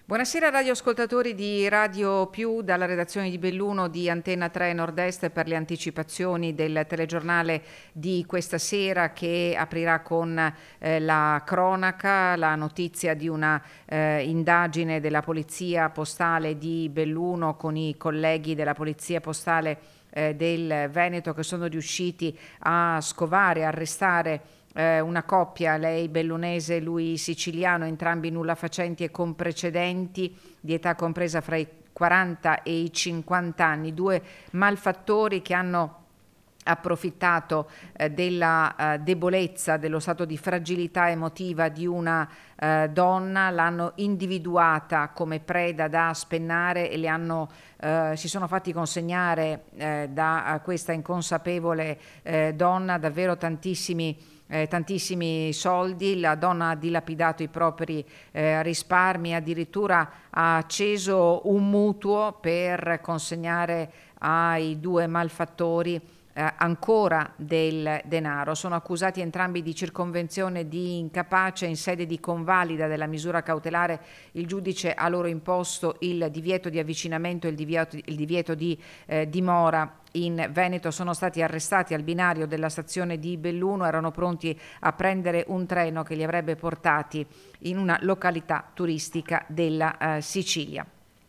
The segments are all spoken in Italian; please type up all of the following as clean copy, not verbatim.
Buonasera radioascoltatori di Radio Più, dalla redazione di Belluno di Antenna 3 Nord-Est per le anticipazioni del telegiornale di questa sera, che aprirà con la cronaca, la notizia di una indagine della Polizia Postale di Belluno con i colleghi della Polizia Postale del Veneto, che sono riusciti a scovare, arrestare una coppia, lei bellunese, lui siciliano, entrambi nullafacenti e con precedenti di età compresa fra i 40 e i 50 anni, due malfattori che hanno approfittato della debolezza, dello stato di fragilità emotiva di una donna, l'hanno individuata come preda da spennare e si sono fatti consegnare da questa inconsapevole donna davvero tantissimi soldi. La donna ha dilapidato i propri risparmi, addirittura ha acceso un mutuo per consegnare ai due malfattori ancora del denaro. Sono accusati entrambi di circonvenzione di incapace. In sede di convalida della misura cautelare il giudice ha loro imposto il divieto di avvicinamento e il divieto di dimora in Veneto. Sono stati arrestati al binario della stazione di Belluno, erano pronti a prendere un treno che li avrebbe portati in una località turistica della Sicilia.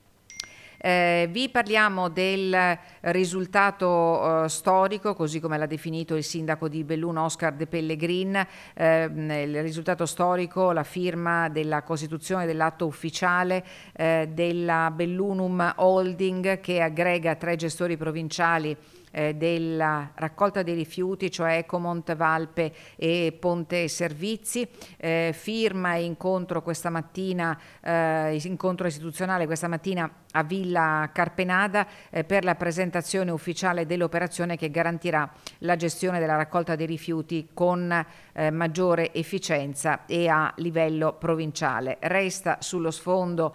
Vi parliamo del risultato storico, così come l'ha definito il sindaco di Belluno Oscar De Pellegrin, il risultato storico, la firma della costituzione dell'atto ufficiale della Bellunum Holding, che aggrega 3 gestori provinciali della raccolta dei rifiuti, cioè Ecomont, Valpe e Ponte Servizi. Firma e incontro questa mattina, incontro istituzionale questa mattina a Villa Carpenada per la presentazione ufficiale dell'operazione che garantirà la gestione della raccolta dei rifiuti con maggiore efficienza e a livello provinciale. Restano sullo sfondo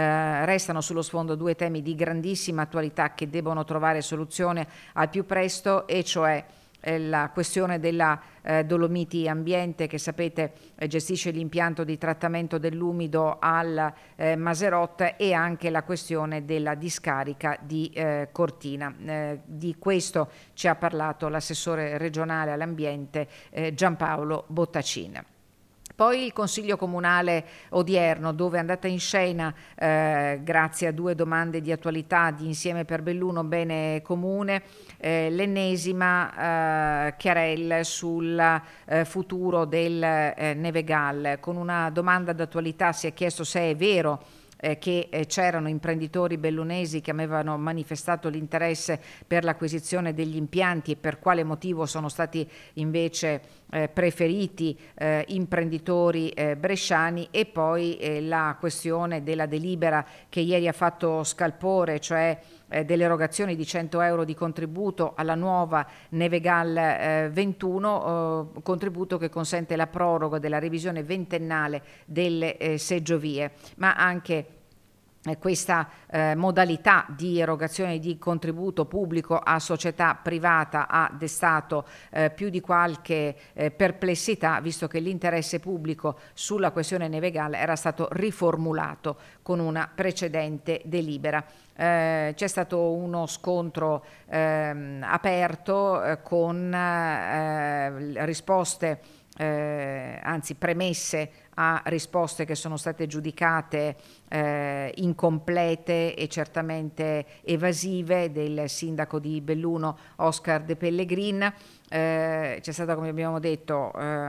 2 temi di grandissima attualità che devono trovare soluzione al più presto, e cioè la questione della Dolomiti Ambiente, che sapete gestisce l'impianto di trattamento dell'umido al Maserot, e anche la questione della discarica di Cortina. Di questo ci ha parlato l'assessore regionale all'ambiente Giampaolo Bottacin. Poi il Consiglio Comunale odierno, dove è andata in scena, grazie a 2 domande di attualità di Insieme per Belluno Bene Comune, l'ennesima querelle sul futuro del Nevegal. Con una domanda d'attualità si è chiesto se è vero che c'erano imprenditori bellunesi che avevano manifestato l'interesse per l'acquisizione degli impianti e per quale motivo sono stati invece preferiti imprenditori bresciani, e poi la questione della delibera che ieri ha fatto scalpore, cioè dell'erogazione di 100 euro di contributo alla nuova Nevegal 21, contributo che consente la proroga della revisione ventennale delle seggiovie, ma anche questa modalità di erogazione di contributo pubblico a società privata ha destato più di qualche perplessità, visto che l'interesse pubblico sulla questione Nevegal era stato riformulato con una precedente delibera. C'è stato uno scontro aperto con risposte, anzi premesse a risposte che sono state giudicate incomplete e certamente evasive del sindaco di Belluno Oscar De Pellegrin. C'è stata, come abbiamo detto,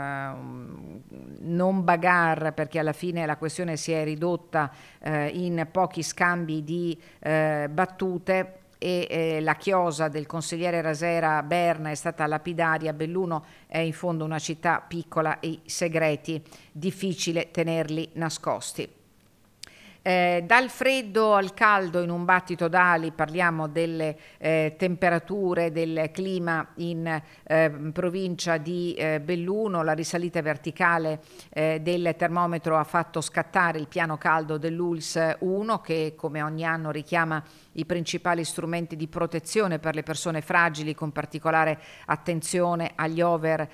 non bagarre, perché alla fine la questione si è ridotta in pochi scambi di battute, e la chiosa del consigliere Rasera Berna è stata lapidaria. Belluno è in fondo una città piccola e i segreti difficile tenerli nascosti. Dal freddo al caldo in un battito d'ali, parliamo delle temperature, del clima in provincia di Belluno. La risalita verticale del termometro ha fatto scattare il piano caldo dell'ULS 1, che come ogni anno richiama i principali strumenti di protezione per le persone fragili, con particolare attenzione agli over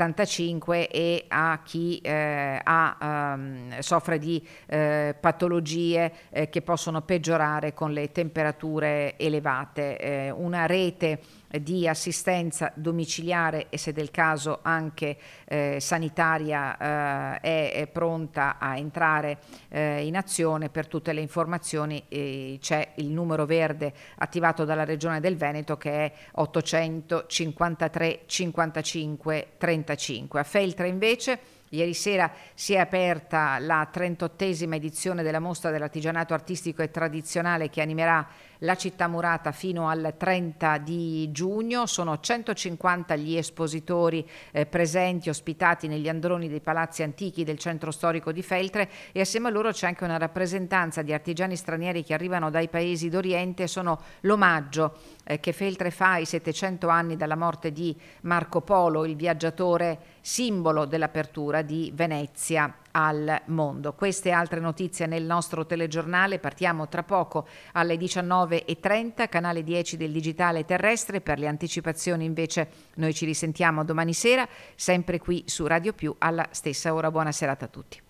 75 e a chi soffre di patologie patologie che possono peggiorare con le temperature elevate. Una rete di assistenza domiciliare e, se del caso, anche sanitaria è pronta a entrare in azione. Per tutte le informazioni c'è il numero verde attivato dalla Regione del Veneto, che è 853 55 35. A Feltre invece ieri sera si è aperta la 38esima edizione della mostra dell'artigianato artistico e tradizionale, che animerà la città murata fino al 30 di giugno. Sono 150 gli espositori presenti, ospitati negli androni dei palazzi antichi del centro storico di Feltre, e assieme a loro c'è anche una rappresentanza di artigiani stranieri che arrivano dai paesi d'Oriente. Sono l'omaggio che Feltre fa ai 700 anni dalla morte di Marco Polo, il viaggiatore simbolo dell'apertura di Venezia al mondo. Queste e altre notizie nel nostro telegiornale. Partiamo tra poco alle 19:30, canale 10 del digitale terrestre. Per le anticipazioni invece noi ci risentiamo domani sera, sempre qui su Radio Più alla stessa ora. Buona serata a tutti.